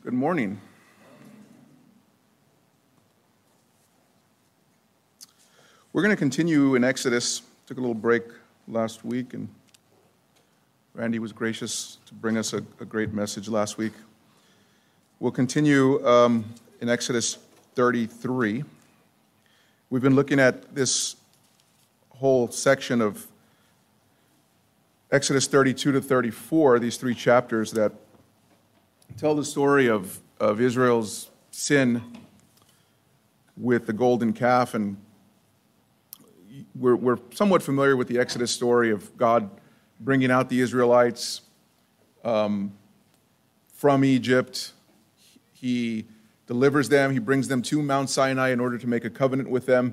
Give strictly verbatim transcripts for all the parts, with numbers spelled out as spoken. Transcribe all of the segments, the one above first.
Good morning. We're going to continue in Exodus. Took a little break last week, and Randy was gracious to bring us a, a great message last week. We'll continue um, in Exodus thirty-three. We've been looking at this whole section of Exodus thirty-two to thirty-four, these three chapters that tell the story of, of Israel's sin with the golden calf. And we're, we're somewhat familiar with the Exodus story of God bringing out the Israelites um, from Egypt. He delivers them. He brings them to Mount Sinai in order to make a covenant with them.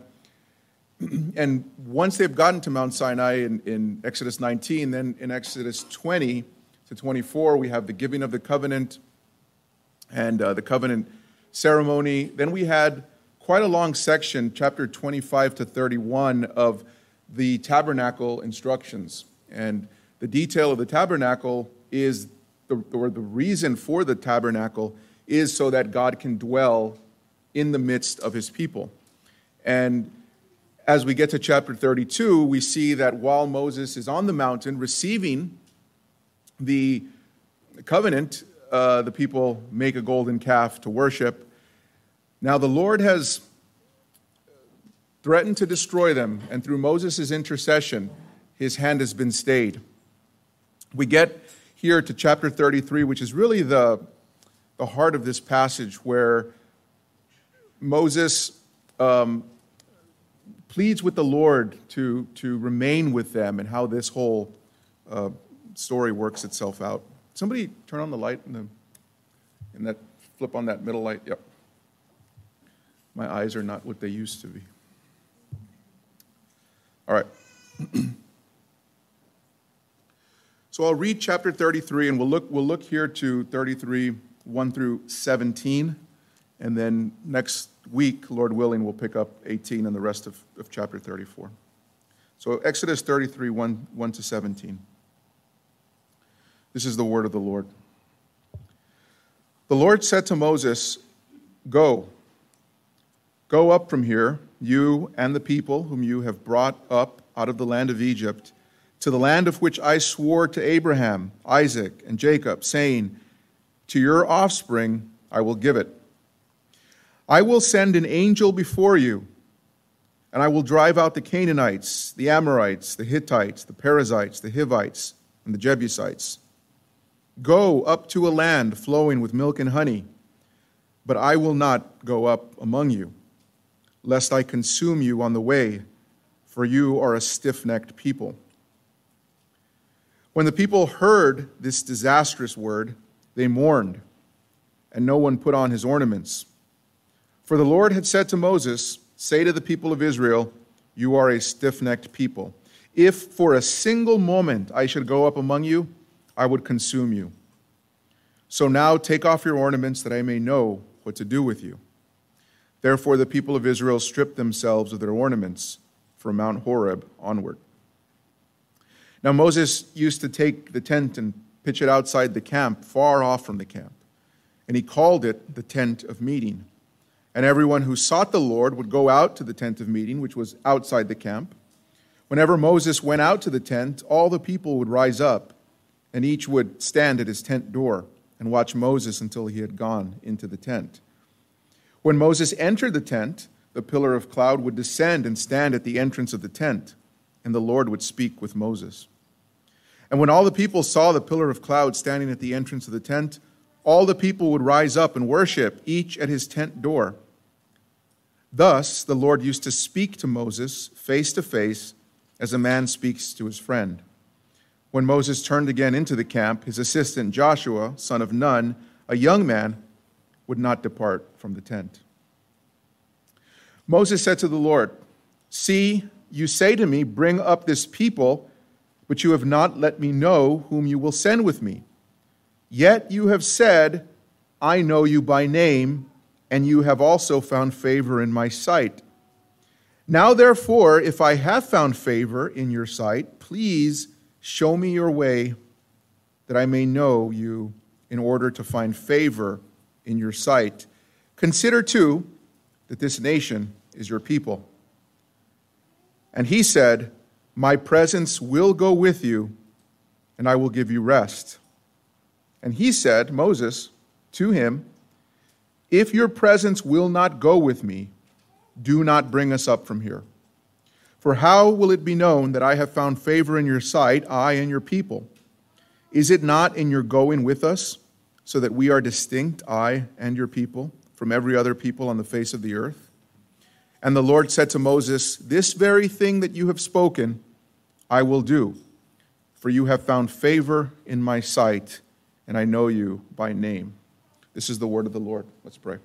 And once they've gotten to Mount Sinai in, in Exodus nineteen, then in Exodus twenty to twenty-four, we have the giving of the covenant and uh, the covenant ceremony. Then we had quite a long section, chapter twenty-five to thirty-one, of the tabernacle instructions. And the detail of the tabernacle is, the, or the reason for the tabernacle is so that God can dwell in the midst of his people. And as we get to chapter thirty-two, we see that while Moses is on the mountain receiving the covenant, uh, the people make a golden calf to worship. Now the Lord has threatened to destroy them, and through Moses' intercession, his hand has been stayed. We get here to chapter thirty-three, which is really the, the heart of this passage, where Moses um, pleads with the Lord to, to remain with them, and how this whole uh, story works itself out. Somebody turn on the light in, the, in that, flip on that middle light. Yep. My eyes are not what they used to be. All right. So I'll read chapter thirty-three, and we'll look, we'll look here to thirty-three, one through seventeen. And then next week, Lord willing, we'll pick up eighteen and the rest of, of chapter thirty-four. So Exodus thirty-three, one, one to seventeen. This is the word of the Lord. The Lord said to Moses, Go, go up from here, you and the people whom you have brought up out of the land of Egypt, to the land of which I swore to Abraham, Isaac, and Jacob, saying, To your offspring I will give it. I will send an angel before you, and I will drive out the Canaanites, the Amorites, the Hittites, the Perizzites, the Hivites, and the Jebusites. Go up to a land flowing with milk and honey, but I will not go up among you, lest I consume you on the way, for you are a stiff-necked people. When the people heard this disastrous word, they mourned, and no one put on his ornaments. For the Lord had said to Moses, Say to the people of Israel, You are a stiff-necked people. If for a single moment I should go up among you, I would consume you. So now take off your ornaments, that I may know what to do with you. Therefore the people of Israel stripped themselves of their ornaments from Mount Horeb onward. Now Moses used to take the tent and pitch it outside the camp, far off from the camp. And he called it the tent of meeting. And everyone who sought the Lord would go out to the tent of meeting, which was outside the camp. Whenever Moses went out to the tent, all the people would rise up, and each would stand at his tent door and watch Moses until he had gone into the tent. When Moses entered the tent, the pillar of cloud would descend and stand at the entrance of the tent, and the Lord would speak with Moses. And when all the people saw the pillar of cloud standing at the entrance of the tent, all the people would rise up and worship, each at his tent door. Thus the Lord used to speak to Moses face to face, as a man speaks to his friend. When Moses turned again into the camp, his assistant Joshua, son of Nun, a young man, would not depart from the tent. Moses said to the Lord, See, you say to me, Bring up this people, but you have not let me know whom you will send with me. Yet you have said, I know you by name, and you have also found favor in my sight. Now therefore, if I have found favor in your sight, please show me your way, that I may know you in order to find favor in your sight. Consider, too, that this nation is your people." And he said, "My presence will go with you, and I will give you rest." And he said, Moses, to him, "If your presence will not go with me, do not bring us up from here. For how will it be known that I have found favor in your sight, I and your people? Is it not in your going with us, so that we are distinct, I and your people, from every other people on the face of the earth?" And the Lord said to Moses, "This very thing that you have spoken, I will do, for you have found favor in my sight, and I know you by name." This is the word of the Lord. Let's pray.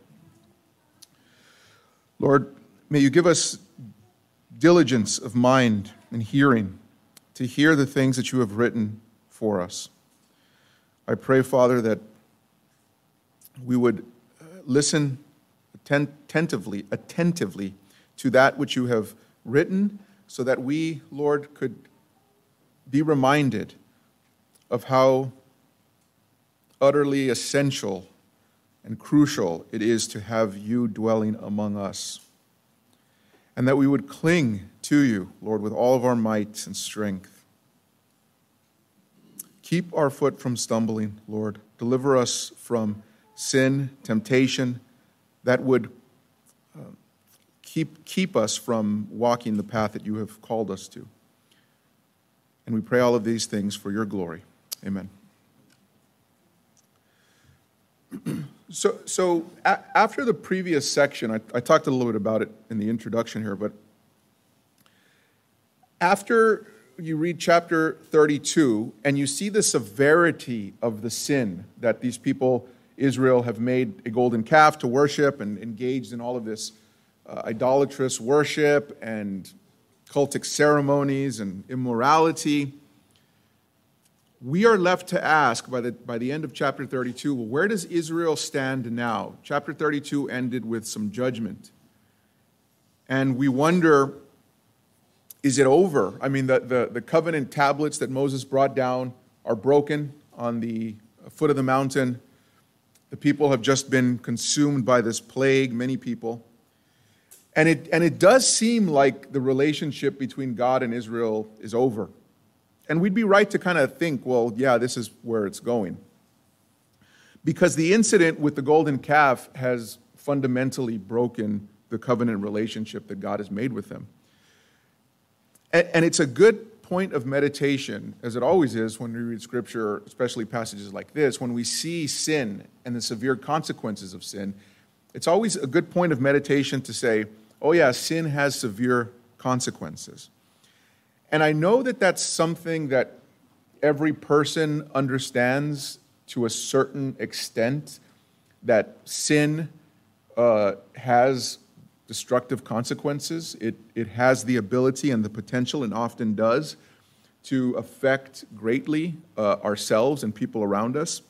Lord, may you give us diligence of mind and hearing to hear the things that you have written for us. I pray, Father, that we would listen attentively, attentively to that which you have written, so that we, Lord, could be reminded of how utterly essential and crucial it is to have you dwelling among us. And that we would cling to you, Lord, with all of our might and strength. Keep our foot from stumbling, Lord. Deliver us from sin, temptation, that would uh, keep, keep us from walking the path that you have called us to. And we pray all of these things for your glory. Amen. So, so a- after the previous section, I, I talked a little bit about it in the introduction here, but after you read chapter thirty-two and you see the severity of the sin that these people, Israel, have made a golden calf to worship and engaged in all of this uh, idolatrous worship and cultic ceremonies and immorality, we are left to ask by the, by the end of chapter thirty-two, well, where does Israel stand now? Chapter thirty-two ended with some judgment. And we wonder, is it over? I mean, the, the, the covenant tablets that Moses brought down are broken on the foot of the mountain. The people have just been consumed by this plague, many people. And it, and it does seem like the relationship between God and Israel is over. And we'd be right to kind of think, well, yeah, this is where it's going. Because the incident with the golden calf has fundamentally broken the covenant relationship that God has made with them. And, and it's a good point of meditation, as it always is when we read Scripture, especially passages like this, when we see sin and the severe consequences of sin, it's always a good point of meditation to say, oh yeah, sin has severe consequences. And I know that that's something that every person understands to a certain extent, that sin uh, has destructive consequences. It, it has the ability and the potential, and often does, to affect greatly uh, ourselves and people around us.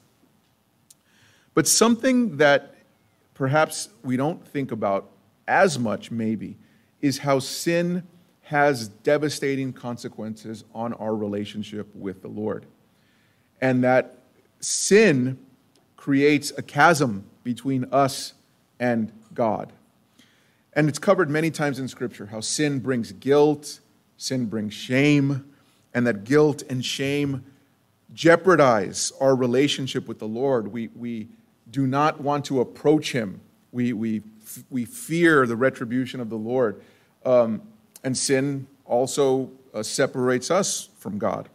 But something that perhaps we don't think about as much, maybe, is how sin has devastating consequences on our relationship with the Lord. And that sin creates a chasm between us and God. And it's covered many times in Scripture, how sin brings guilt, sin brings shame, and that guilt and shame jeopardize our relationship with the Lord. We, we do not want to approach Him. We, we, we fear the retribution of the Lord. Um, And sin also uh, separates us from God.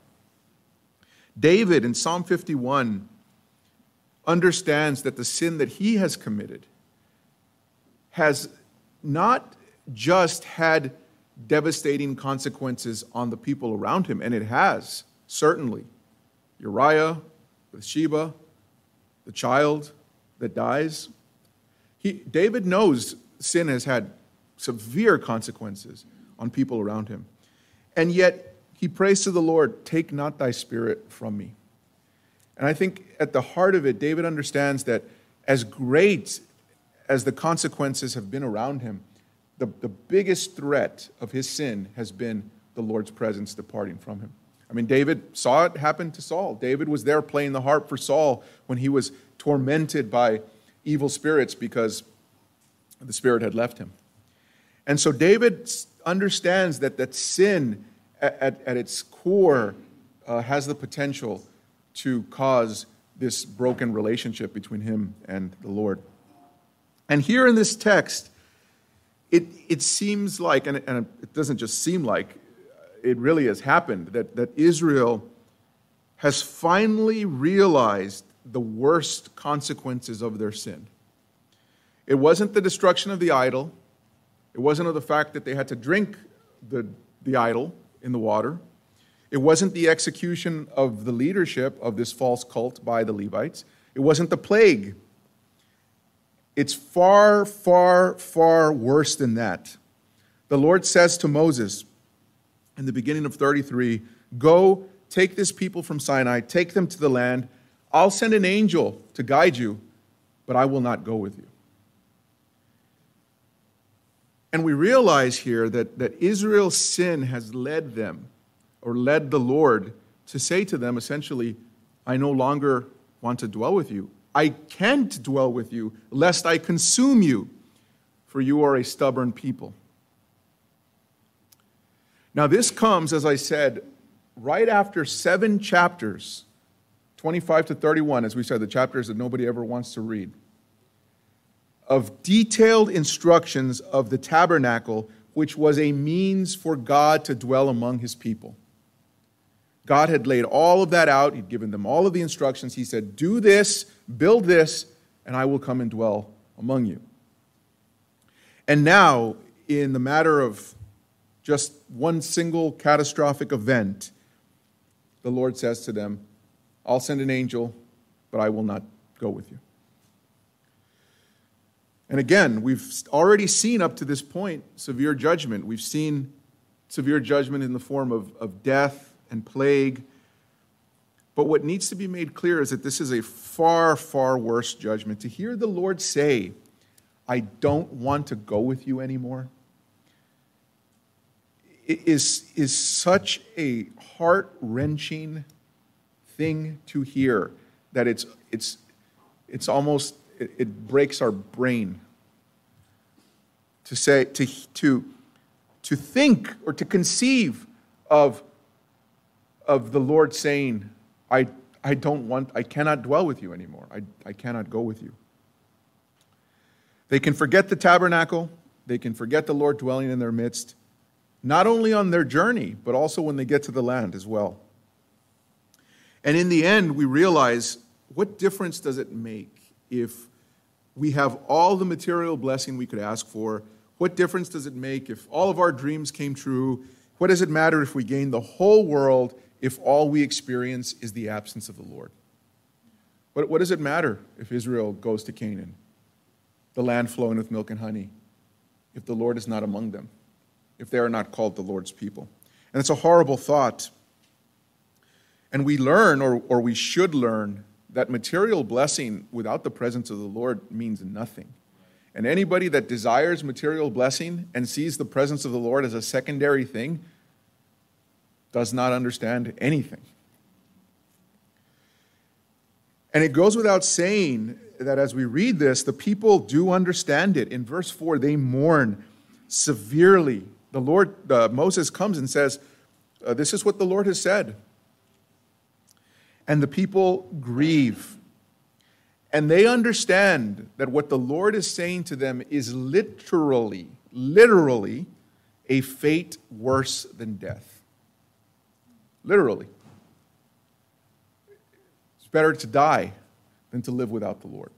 David in Psalm fifty-one understands that the sin that he has committed has not just had devastating consequences on the people around him, and it has, certainly. Uriah, Bathsheba, the child that dies. He, David knows sin has had severe consequences on people around him. And yet, he prays to the Lord, "Take not thy spirit from me." And I think at the heart of it, David understands that as great as the consequences have been around him, the, the biggest threat of his sin has been the Lord's presence departing from him. I mean, David saw it happen to Saul. David was there playing the harp for Saul when he was tormented by evil spirits because the spirit had left him. And so David understands that, that sin at, at, at its core uh, has the potential to cause this broken relationship between him and the Lord. And here in this text, it, it seems like, and it, and it doesn't just seem like, it really has happened, that, that Israel has finally realized the worst consequences of their sin. It wasn't the destruction of the idol. It wasn't of the fact that they had to drink the, the idol in the water. It wasn't the execution of the leadership of this false cult by the Levites. It wasn't the plague. It's far, far, far worse than that. The Lord says to Moses in the beginning of thirty-three, "Go, take this people from Sinai, take them to the land. I'll send an angel to guide you, but I will not go with you." And we realize here that, that Israel's sin has led them, or led the Lord to say to them essentially, "I no longer want to dwell with you. I can't dwell with you, lest I consume you, for you are a stubborn people." Now this comes, as I said, right after seven chapters, twenty-five to thirty-one, as we said, the chapters that nobody ever wants to read, of detailed instructions of the tabernacle, which was a means for God to dwell among his people. God had laid all of that out. He'd given them all of the instructions. He said, "Do this, build this, and I will come and dwell among you." And now, in the matter of just one single catastrophic event, the Lord says to them, "I'll send an angel, but I will not go with you." And again, we've already seen up to this point severe judgment. We've seen severe judgment in the form of, of death and plague. But what needs to be made clear is that this is a far, far worse judgment. To hear the Lord say, "I don't want to go with you anymore," is, is such a heart-wrenching thing to hear that it's, it's, it's almost, it, it breaks our brain. To say, to, to, to think or to conceive of, of the Lord saying, I, I don't want, I cannot dwell with you anymore. I, I cannot go with you. They can forget the tabernacle. They can forget the Lord dwelling in their midst, not only on their journey, but also when they get to the land as well. And in the end, we realize, what difference does it make if we have all the material blessing we could ask for? What difference does it make if all of our dreams came true? What does it matter if we gain the whole world if all we experience is the absence of the Lord? What, what does it matter if Israel goes to Canaan, the land flowing with milk and honey, if the Lord is not among them, if they are not called the Lord's people? And it's a horrible thought. And we learn, or, or we should learn, that material blessing without the presence of the Lord means nothing. And anybody that desires material blessing and sees the presence of the Lord as a secondary thing does not understand anything. And it goes without saying that as we read this, the people do understand it. In verse four, they mourn severely. The Lord, uh, Moses comes and says, uh, "This is what the Lord has said." And the people grieve. And they understand that what the Lord is saying to them is literally, literally a fate worse than death. Literally. It's better to die than to live without the Lord.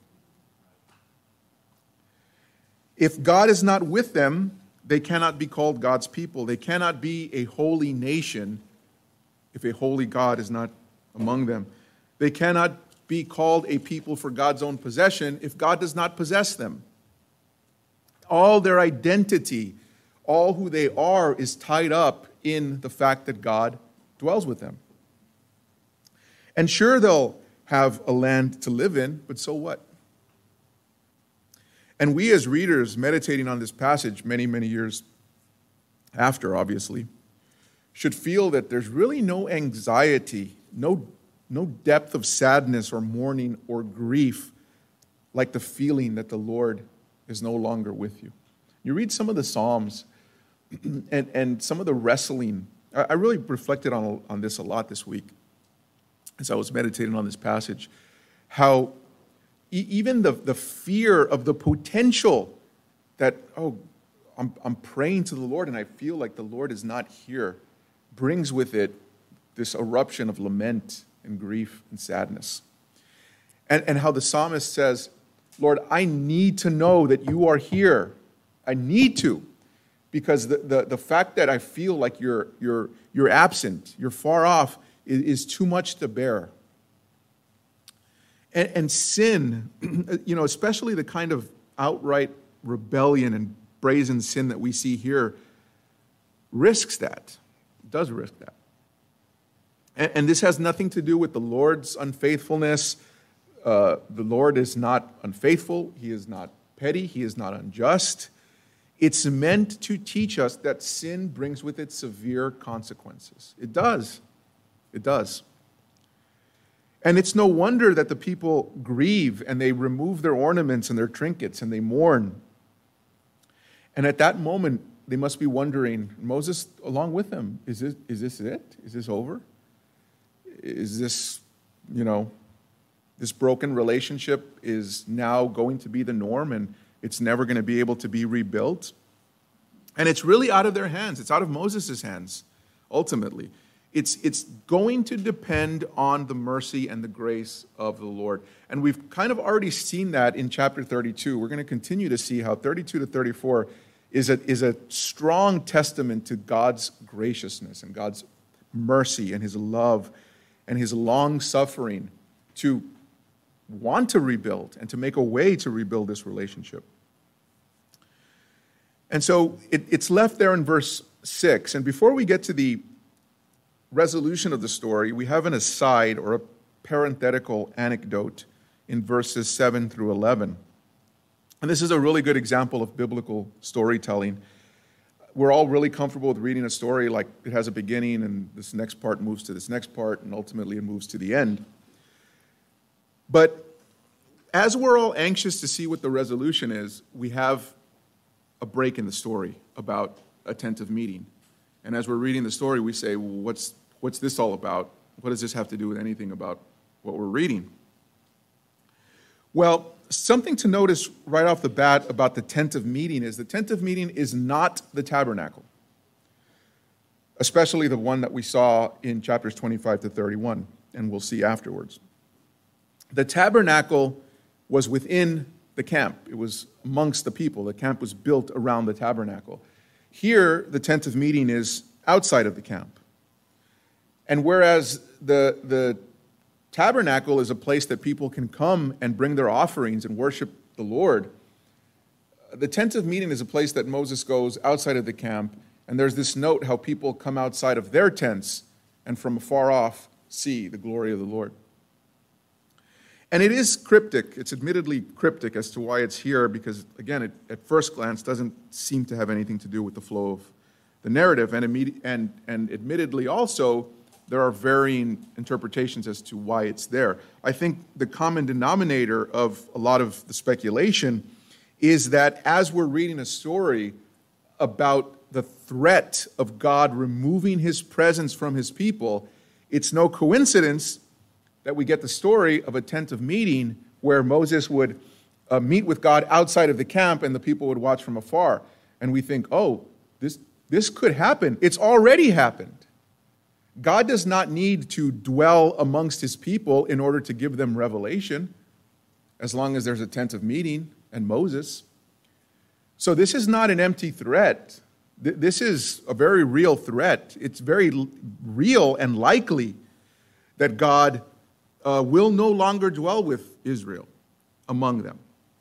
If God is not with them, they cannot be called God's people. They cannot be a holy nation if a holy God is not among them. They cannot be called a people for God's own possession if God does not possess them. All their identity, all who they are, is tied up in the fact that God dwells with them. And sure, they'll have a land to live in, but so what? And we as readers meditating on this passage many, many years after, obviously, should feel that there's really no anxiety, no, no depth of sadness or mourning or grief like the feeling that the Lord is no longer with you. You read some of the Psalms and, and some of the wrestling. I, I really reflected on, on this a lot this week as I was meditating on this passage, how e- even the, the fear of the potential that, oh, I'm, I'm praying to the Lord and I feel like the Lord is not here, brings with it this eruption of lament and grief and sadness. And, and how the psalmist says, Lord, I need to know that you are here. I need to, because the, the, the fact that I feel like you're, you're, you're absent, you're far off, is, is too much to bear. And, and sin, you know, especially the kind of outright rebellion and brazen sin that we see here, risks that, does risk that. And, and this has nothing to do with the Lord's unfaithfulness. Uh, the Lord is not unfaithful. He is not petty. He is not unjust. It's meant to teach us that sin brings with it severe consequences. It does. It does. And it's no wonder that the people grieve and they remove their ornaments and their trinkets and they mourn. And at that moment, they must be wondering, Moses along with them, is this, is this it? Is this over? Is this, you know, this broken relationship is now going to be the norm and it's never going to be able to be rebuilt? And it's really out of their hands. It's out of Moses' hands, ultimately. It's, it's going to depend on the mercy and the grace of the Lord. And we've kind of already seen that in chapter thirty-two. We're going to continue to see how thirty-two to thirty-four is a, is a strong testament to God's graciousness and God's mercy and his love and his long-suffering to want to rebuild and to make a way to rebuild this relationship. And so it, it's left there in verse six. And before we get to the resolution of the story, we have an aside or a parenthetical anecdote in verses seven through eleven. And this is a really good example of biblical storytelling. We're all really comfortable with reading a story like it has a beginning and this next part moves to this next part and ultimately it moves to the end. But as we're all anxious to see what the resolution is, we have a break in the story about a tent of meeting. And as we're reading the story, we say, well, what's, what's this all about? What does this have to do with anything about what we're reading? Well, something to notice right off the bat about the tent of meeting is the tent of meeting is not the tabernacle, especially the one that we saw in chapters twenty-five to thirty-one, and we'll see afterwards. The tabernacle was within the camp. It was amongst the people. The camp was built around the tabernacle. Here, the tent of meeting is outside of the camp. And whereas the, the tabernacle is a place that people can come and bring their offerings and worship the Lord, the tent of meeting is a place that Moses goes outside of the camp, and there's this note how people come outside of their tents and from afar off see the glory of the Lord. And it is cryptic. It's admittedly cryptic as to why it's here because, again, it, at first glance doesn't seem to have anything to do with the flow of the narrative. And, imme- and, and admittedly also, there are varying interpretations as to why it's there. I think the common denominator of a lot of the speculation is that as we're reading a story about the threat of God removing his presence from his people, it's no coincidence that we get the story of a tent of meeting where Moses would uh, meet with God outside of the camp and the people would watch from afar. And we think, oh, this, this could happen. It's already happened. God does not need to dwell amongst his people in order to give them revelation, as long as there's a tent of meeting and Moses. So this is not an empty threat. This is a very real threat. It's very real and likely that God Uh, will no longer dwell with Israel among them.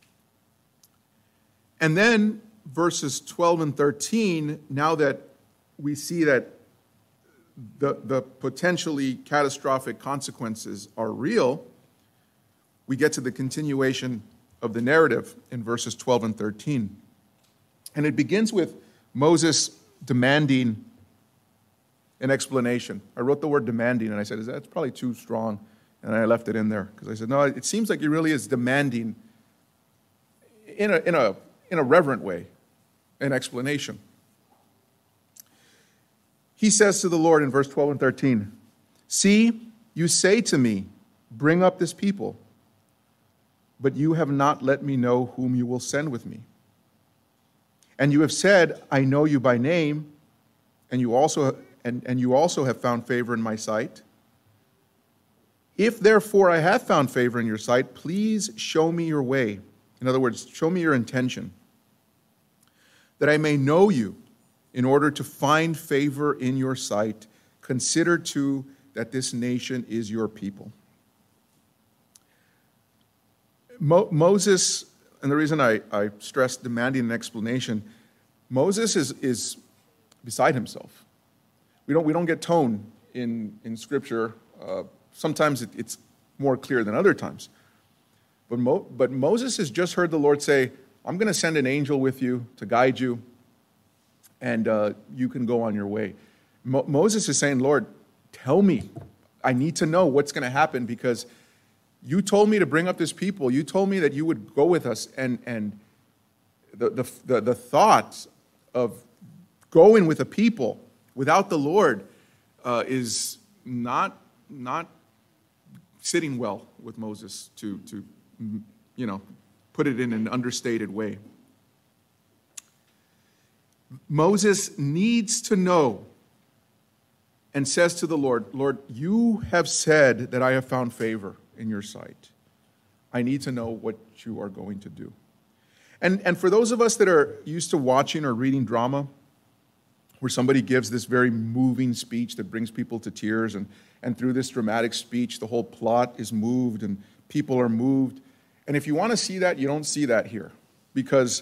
And then verses twelve and thirteen, now that we see that the, the potentially catastrophic consequences are real, we get to the continuation of the narrative in verses twelve and thirteen. And it begins with Moses demanding an explanation. I wrote the word demanding, and I said, that's probably too strong. And I left it in there because I said, no, it seems like he really is demanding in a, in a, in a reverent way, an explanation. He says to the Lord in verse twelve and thirteen, "See, you say to me, bring up this people, but you have not let me know whom you will send with me. And you have said, I know you by name, and you also and, and you also have found favor in my sight. If therefore I have found favor in your sight, please show me your way." In other words, show me your intention, "that I may know you, in order to find favor in your sight. Consider too that this nation is your people." Mo- Moses, and the reason I, I stress demanding an explanation, Moses is, is beside himself. We don't, we don't get tone in, in Scripture. Uh, sometimes it, it's more clear than other times. But, Mo, but Moses has just heard the Lord say, "I'm going to send an angel with you to guide you, and uh, you can go on your way." Mo- Moses is saying, "Lord, tell me. I need to know what's going to happen, because you told me to bring up this people. You told me that you would go with us, and and the the the, the thought of going with a people without the Lord uh, is not not sitting well with Moses, to to you know put it in an understated way. Moses needs to know, and says to the Lord, "Lord, you have said that I have found favor in your sight. I need to know what you are going to do." And, and for those of us that are used to watching or reading drama, where somebody gives this very moving speech that brings people to tears, and, and through this dramatic speech, the whole plot is moved and people are moved. And if you want to see that, you don't see that here, because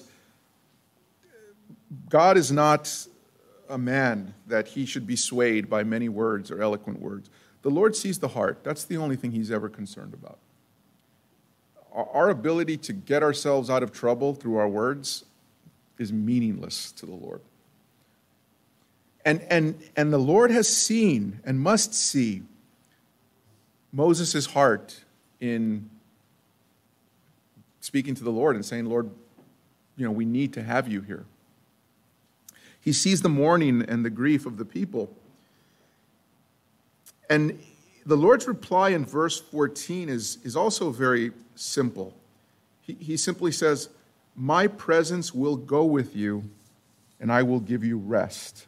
God is not a man that he should be swayed by many words or eloquent words. The Lord sees the heart. That's the only thing he's ever concerned about. Our ability to get ourselves out of trouble through our words is meaningless to the Lord. And, and, and the Lord has seen and must see Moses' heart in speaking to the Lord and saying, "Lord, you know, we need to have you here." He sees the mourning and the grief of the people. And the Lord's reply in verse fourteen is, is also very simple. He, he simply says, "My presence will go with you, and I will give you rest."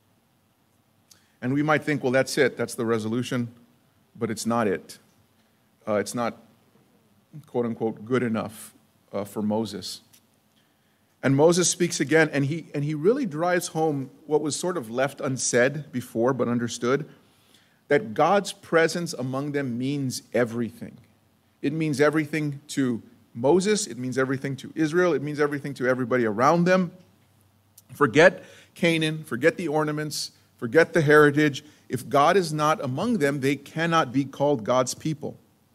And we might think, well, that's it. That's the resolution. But it's not it. Uh, it's not, quote unquote, good enough uh, for Moses. And Moses speaks again, and he, and he really drives home what was sort of left unsaid before, but understood, that God's presence among them means everything. It means everything to Moses. It means everything to Israel. It means everything to everybody around them. Forget Canaan. Forget the ornaments. Forget the heritage. If God is not among them, they cannot be called God's people.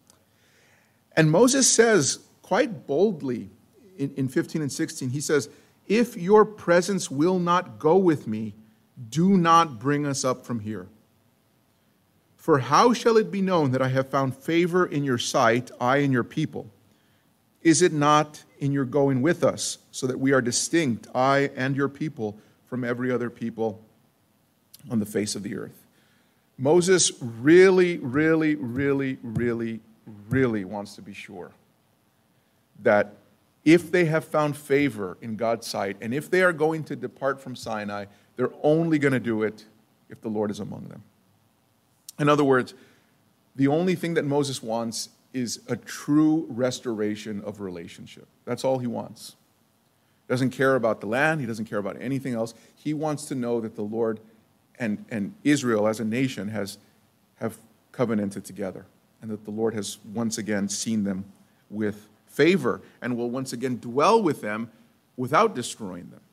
And Moses says quite boldly in, in fifteen and sixteen, he says, "If your presence will not go with me, do not bring us up from here. For how shall it be known that I have found favor in your sight, I and your people? Is it not in your going with us, so that we are distinct, I and your people, from every other people on the face of the earth?" Moses really, really, really, really, really wants to be sure that if they have found favor in God's sight, and if they are going to depart from Sinai, they're only going to do it if the Lord is among them. In other words, the only thing that Moses wants is a true restoration of relationship. That's all he wants. He doesn't care about the land. He doesn't care about anything else. He wants to know that the Lord and, and Israel as a nation has have covenanted together, and that the Lord has once again seen them with favor and will once again dwell with them without destroying them.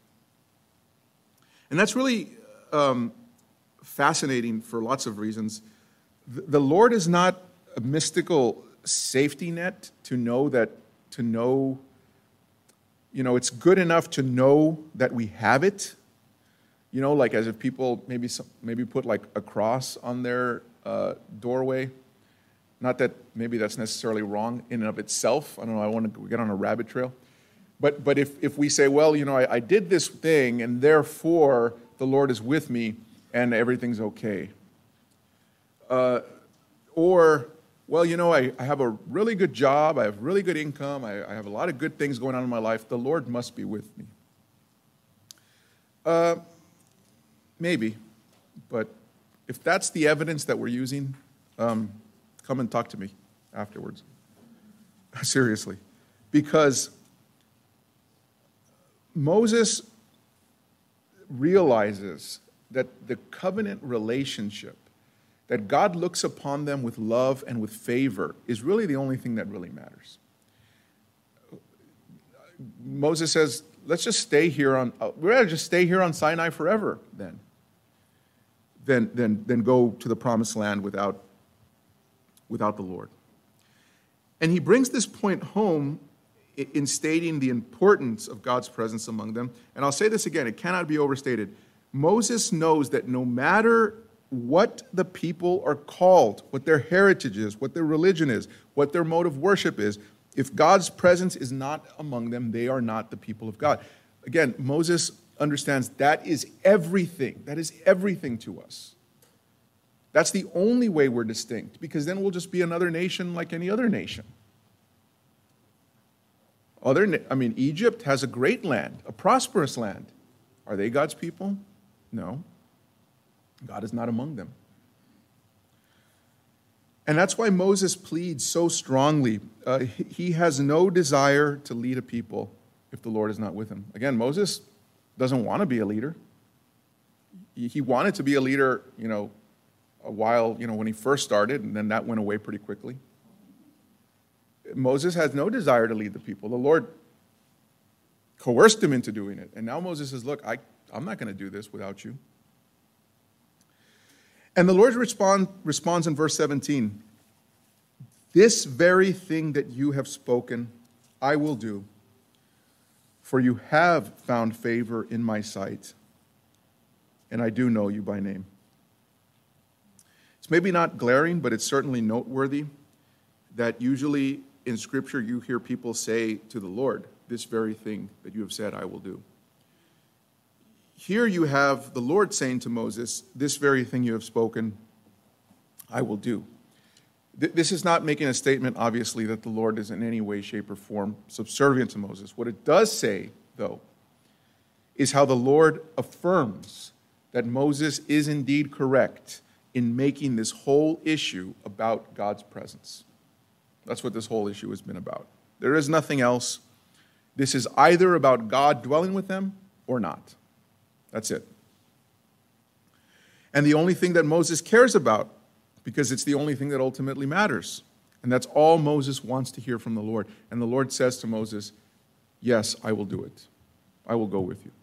And that's really um, fascinating for lots of reasons. The Lord is not a mystical safety net to know that, to know, you know, it's good enough to know that we have it. You know, like as if people maybe maybe put like a cross on their uh, doorway. Not that maybe that's necessarily wrong in and of itself. I don't know, I want to get on a rabbit trail. But, but if, if we say, well, you know, I, I did this thing, and therefore the Lord is with me, and everything's okay. Uh, or, well, you know, I, I have a really good job, I have really good income, I, I have a lot of good things going on in my life, the Lord must be with me. Uh, maybe, but if that's the evidence that we're using, um, come and talk to me afterwards. Seriously. Because Moses realizes that the covenant relationship, that God looks upon them with love and with favor, is really the only thing that really matters. Moses says, let's just stay here on, uh, we'd rather just stay here on Sinai forever then, than, than, than go to the promised land without, without the Lord. And he brings this point home in stating the importance of God's presence among them. And I'll say this again, it cannot be overstated. Moses knows that no matter what the people are called, what their heritage is, what their religion is, what their mode of worship is, if God's presence is not among them, they are not the people of God. Again, Moses understands that is everything. That is everything to us. That's the only way we're distinct, because then we'll just be another nation like any other nation. Other, I mean, Egypt has a great land, a prosperous land. Are they God's people? No. God is not among them. And that's why Moses pleads so strongly. Uh, he has no desire to lead a people if the Lord is not with him. Again, Moses doesn't want to be a leader. He wanted to be a leader, you know, a while, you know, when he first started, and then that went away pretty quickly. Moses has no desire to lead the people. The Lord coerced him into doing it. And now Moses says, look, I, I'm not going to do this without you. And the Lord respond, responds in verse seventeen, this very thing that you have spoken, I will do, for you have found favor in my sight, and I do know you by name. It's maybe not glaring, but it's certainly noteworthy that usually in Scripture you hear people say to the Lord, this very thing that you have said, I will do. Here you have the Lord saying to Moses, this very thing you have spoken, I will do. This is not making a statement, obviously, that the Lord is in any way, shape, or form subservient to Moses. What it does say, though, is how the Lord affirms that Moses is indeed correct in making this whole issue about God's presence. That's what this whole issue has been about. There is nothing else. This is either about God dwelling with them or not. That's it. And the only thing that Moses cares about, because it's the only thing that ultimately matters, and that's all Moses wants to hear from the Lord. And the Lord says to Moses, yes, I will do it. I will go with you.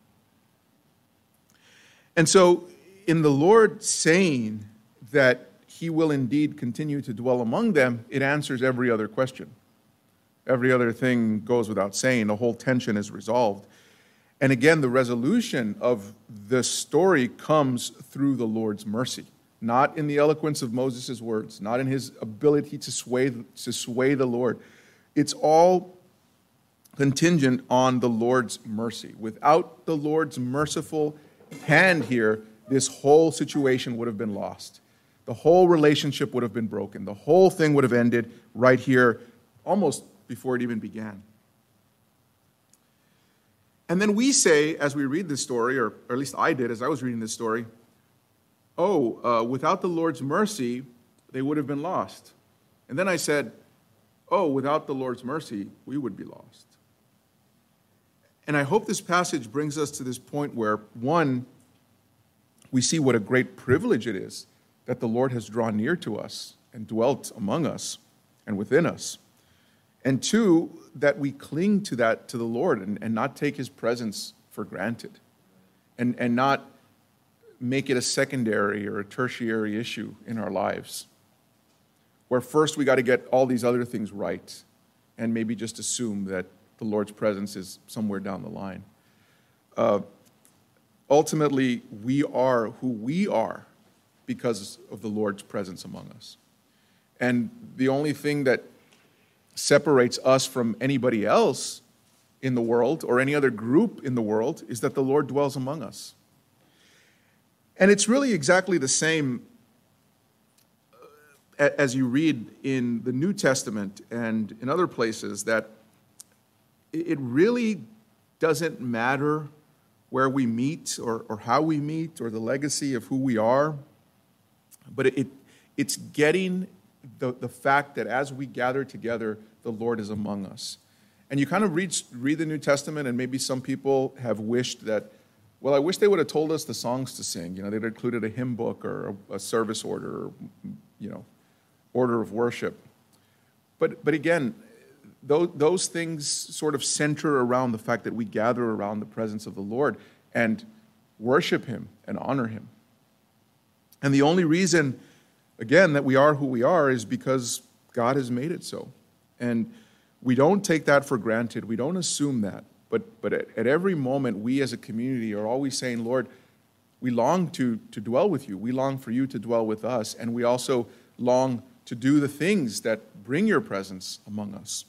And so in the Lord saying that he will indeed continue to dwell among them, it answers every other question. Every other thing goes without saying. The whole tension is resolved. And again, the resolution of the story comes through the Lord's mercy, not in the eloquence of Moses' words, not in his ability to sway, to sway the Lord. It's all contingent on the Lord's mercy. Without the Lord's merciful hand here, this whole situation would have been lost. The whole relationship would have been broken. The whole thing would have ended right here, almost before it even began. And then we say, as we read this story, or, or at least I did as I was reading this story, oh, uh, without the Lord's mercy, they would have been lost. And then I said, oh, without the Lord's mercy, we would be lost. And I hope this passage brings us to this point where, one, we see what a great privilege it is that the Lord has drawn near to us and dwelt among us and within us. And two, that we cling to that, to the Lord, and, and not take his presence for granted, and, and not make it a secondary or a tertiary issue in our lives, where first we got to get all these other things right, and maybe just assume that the Lord's presence is somewhere down the line. Uh, ultimately, we are who we are because of the Lord's presence among us. And the only thing that separates us from anybody else in the world or any other group in the world is that the Lord dwells among us. And it's really exactly the same as you read in the New Testament and in other places, that it really doesn't matter where we meet or, or how we meet or the legacy of who we are, but it, it's getting the, the fact that as we gather together, the Lord is among us. And you kind of read, read the New Testament, and maybe some people have wished that, well, I wish they would have told us the songs to sing. You know, they'd included a hymn book or a, a service order, or, you know, order of worship. But but again, those, those things sort of center around the fact that we gather around the presence of the Lord and worship him and honor him. And the only reason, again, that we are who we are is because God has made it so. And we don't take that for granted. We don't assume that. But but at, at every moment, we as a community are always saying, Lord, we long to, to dwell with you. We long for you to dwell with us. And we also long to do the things that bring your presence among us.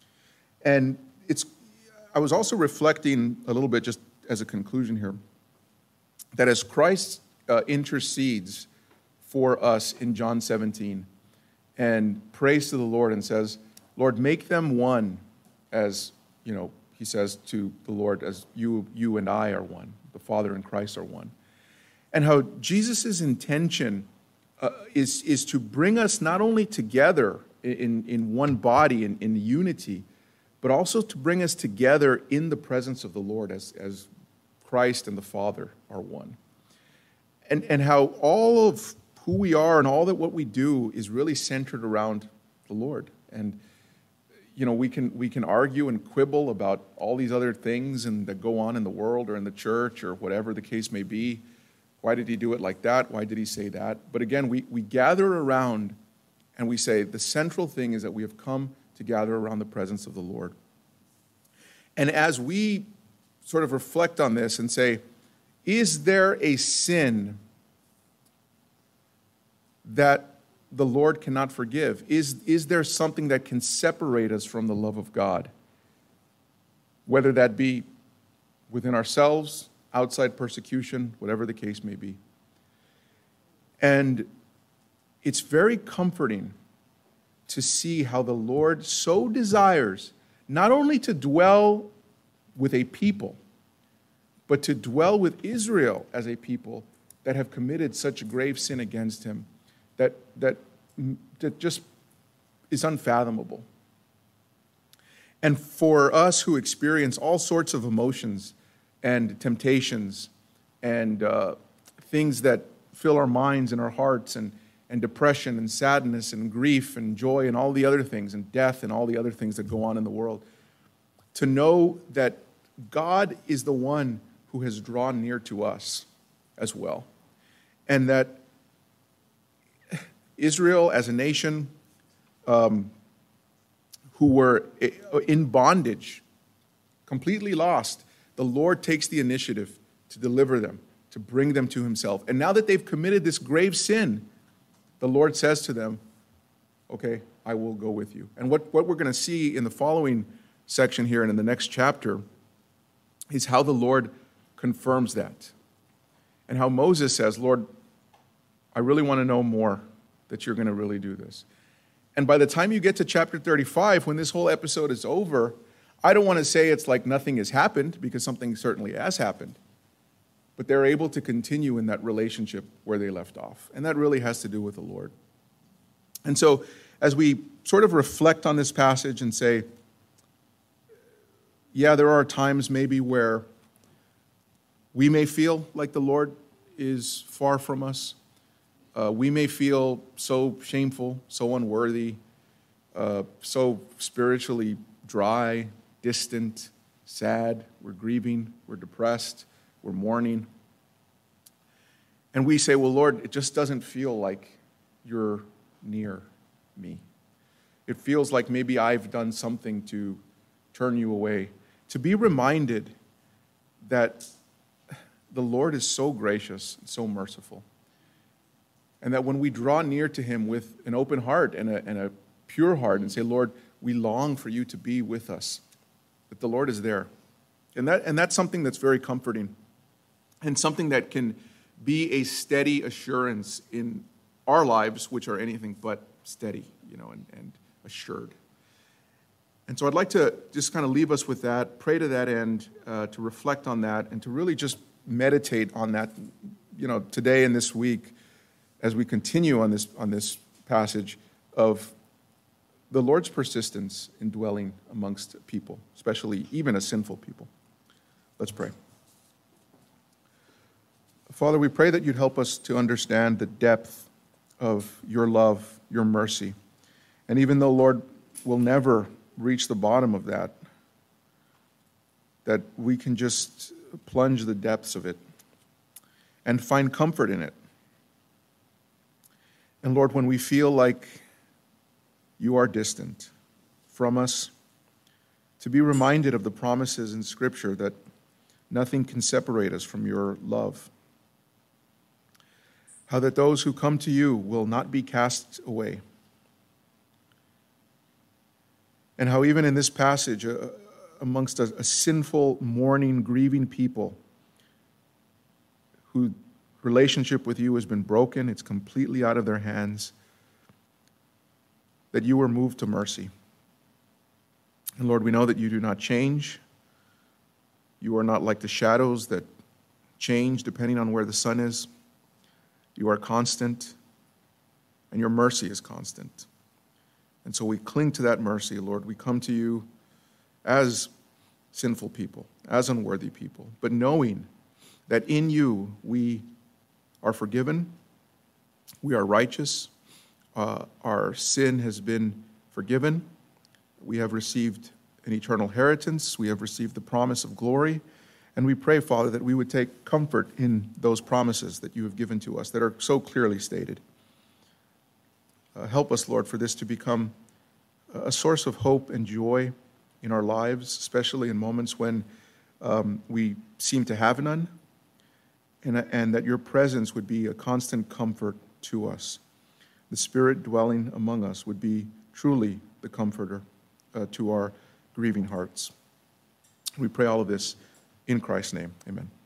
And it's, I was also reflecting a little bit, just as a conclusion here, that as Christ uh, intercedes for us in John seventeen and prays to the Lord and says, Lord, make them one, as, you know, he says to the Lord, as you, you and I are one, the Father and Christ are one. And how Jesus' intention uh, is, is to bring us not only together in, in one body, in, in unity, but also to bring us together in the presence of the Lord as, as Christ and the Father are one. And, and how all of who we are and all that what we do is really centered around the Lord. And, you know, we can we can argue and quibble about all these other things and that go on in the world or in the church or whatever the case may be. Why did he do it like that? Why did he say that? But again, we, we gather around and we say the central thing is that we have come to gather around the presence of the Lord. And as we sort of reflect on this and say, is there a sin that the Lord cannot forgive? Is, is there something that can separate us from the love of God? Whether that be within ourselves, outside persecution, whatever the case may be. And it's very comforting to see how the Lord so desires not only to dwell with a people, but to dwell with Israel as a people that have committed such grave sin against him that, that, that just is unfathomable. And for us who experience all sorts of emotions and temptations and uh, things that fill our minds and our hearts, and, and depression and sadness and grief and joy and all the other things, and death and all the other things that go on in the world, to know that God is the one who has drawn near to us as well. And that Israel as a nation um, who were in bondage, completely lost, the Lord takes the initiative to deliver them, to bring them to himself. And now that they've committed this grave sin, the Lord says to them, okay, I will go with you. And what, what we're going to see in the following section here and in the next chapter is how the Lord confirms that. And how Moses says, Lord, I really want to know more that you're going to really do this. And by the time you get to chapter thirty-five, when this whole episode is over, I don't want to say it's like nothing has happened, because something certainly has happened. But they're able to continue in that relationship where they left off. And that really has to do with the Lord. And so as we sort of reflect on this passage and say, yeah, there are times maybe where we may feel like the Lord is far from us. Uh, we may feel so shameful, so unworthy, uh, so spiritually dry, distant, sad. We're grieving, we're depressed, we're mourning. And we say, well, Lord, it just doesn't feel like you're near me. It feels like maybe I've done something to turn you away. To be reminded that the Lord is so gracious and so merciful. And that when we draw near to him with an open heart and a, and a pure heart and say, Lord, we long for you to be with us, that the Lord is there. And that and that's something that's very comforting, and something that can be a steady assurance in our lives, which are anything but steady, you know, and, and assured. And so I'd like to just kind of leave us with that, pray to that end, uh, to reflect on that, and to really just meditate on that, you know, today and this week, as we continue on this on this passage of the Lord's persistence in dwelling amongst people, especially even a sinful people. Let's pray. Father, we pray that you'd help us to understand the depth of your love, your mercy. And even though, Lord, we'll never reach the bottom of that, that we can just plunge the depths of it and find comfort in it. And Lord, when we feel like you are distant from us, to be reminded of the promises in Scripture that nothing can separate us from your love. How that those who come to you will not be cast away. And how even in this passage, uh, amongst a, a sinful, mourning, grieving people whose relationship with you has been broken, it's completely out of their hands, that you were moved to mercy. And Lord, we know that you do not change. You are not like the shadows that change depending on where the sun is. You are constant, and your mercy is constant. And so we cling to that mercy, Lord. We come to you as sinful people, as unworthy people, but knowing that in you we are forgiven, we are righteous, uh, our sin has been forgiven, we have received an eternal inheritance, we have received the promise of glory, and we pray, Father, that we would take comfort in those promises that you have given to us that are so clearly stated. Uh, help us, Lord, for this to become a source of hope and joy in our lives, especially in moments when um, we seem to have none, and, and that your presence would be a constant comfort to us. The Spirit dwelling among us would be truly the comforter uh, to our grieving hearts. We pray all of this in Christ's name. Amen.